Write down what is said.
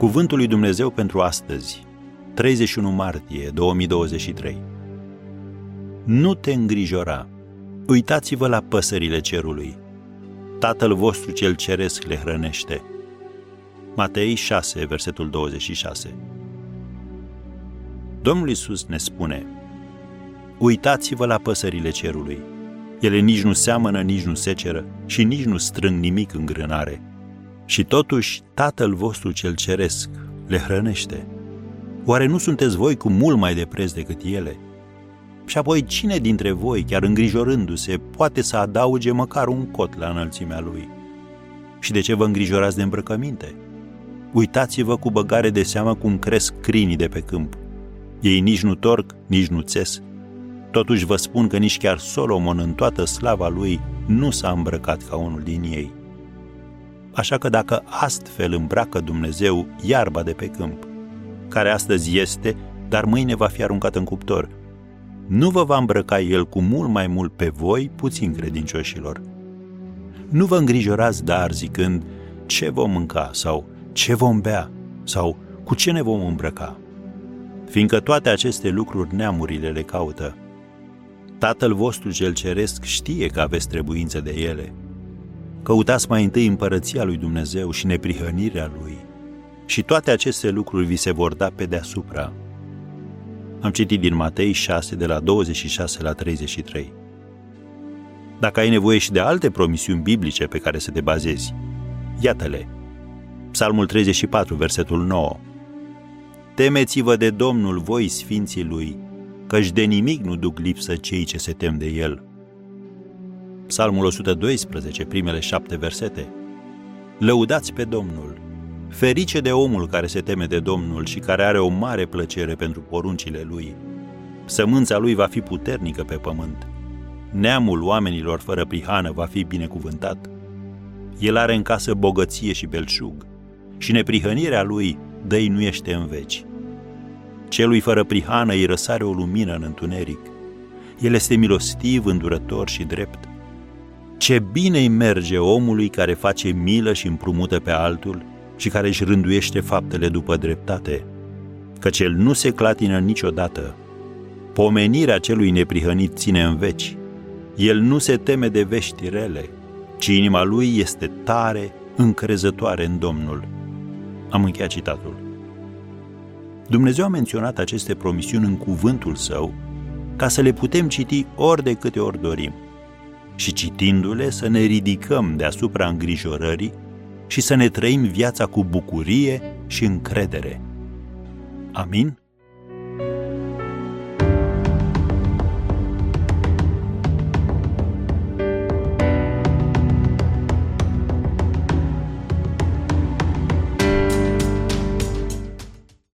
Cuvântul lui Dumnezeu pentru astăzi, 31 martie 2023. Nu te îngrijora. Uitați-vă la păsările cerului. Tatăl vostru cel ceresc le hrănește. Matei 6, versetul 26. Domnul Iisus ne spune: uitați-vă la păsările cerului. Ele nici nu seamănă, nici nu seceră și nici nu strâng nimic în grânare. Și totuși Tatăl vostru cel ceresc le hrănește. Oare nu sunteți voi cu mult mai de preț decât ele? Și apoi, cine dintre voi, chiar îngrijorându-se, poate să adauge măcar un cot la înălțimea lui? Și de ce vă îngrijorați de îmbrăcăminte? Uitați-vă cu băgare de seamă cum cresc crinii de pe câmp. Ei nici nu torc, nici nu țes. Totuși vă spun că nici chiar Solomon în toată slava lui nu s-a îmbrăcat ca unul din ei. Așa că dacă astfel îmbracă Dumnezeu iarba de pe câmp, care astăzi este, dar mâine va fi aruncată în cuptor, nu vă va îmbrăca El cu mult mai mult pe voi, puțin credincioșilor? Nu vă îngrijorați dar zicând: ce vom mânca sau ce vom bea sau cu ce ne vom îmbrăca? Fiindcă toate aceste lucruri neamurile le caută. Tatăl vostru cel ceresc știe că aveți trebuință de ele. Căutați mai întâi împărăția lui Dumnezeu și neprihănirea lui, și toate aceste lucruri vi se vor da pe deasupra. Am citit din Matei 6, de la 26 la 33. Dacă ai nevoie și de alte promisiuni biblice pe care să te bazezi, iată-le. Psalmul 34, versetul 9. Temeți-vă de Domnul, voi sfinții lui, căci de nimic nu duc lipsă cei ce se tem de el. Psalmul 112, primele 7 versete. Lăudați pe Domnul. Ferice de omul care se teme de Domnul și care are o mare plăcere pentru poruncile lui. Sămânța lui va fi puternică pe pământ. Neamul oamenilor fără prihană va fi binecuvântat. El are în casă bogăție și belșug și neprihănirea lui dăinuiește în veci. Celui fără prihană îi răsare o lumină în întuneric. El este milostiv, îndurător și drept. Ce bine îi merge omului care face milă și împrumută pe altul și care își rânduiește faptele după dreptate, căci el nu se clatină niciodată. Pomenirea celui neprihănit ține în veci. El nu se teme de vești rele, ci inima lui este tare, încrezătoare în Domnul. Am încheiat citatul. Dumnezeu a menționat aceste promisiuni în cuvântul Său ca să le putem citi ori de câte ori dorim și, citindu-le, să ne ridicăm deasupra îngrijorării și să ne trăim viața cu bucurie și încredere. Amin?